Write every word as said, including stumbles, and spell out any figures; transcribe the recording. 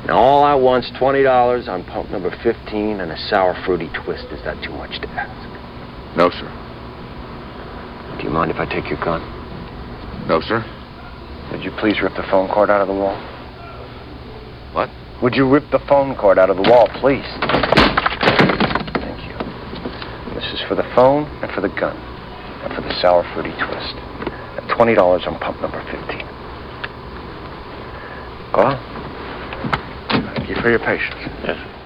Now, all I want's twenty dollars on pump number fifteen and a sour fruity twist. Is that too much to ask? No, sir. Do you mind if I take your gun? No, sir. Would you please rip the phone cord out of the wall? What? Would you rip the phone cord out of the wall, please? Thank you. This is for the phone and for the gun and for the sour fruity twist. And twenty dollars on pump number fifteen. Go on. Thank you for your patience. Yes.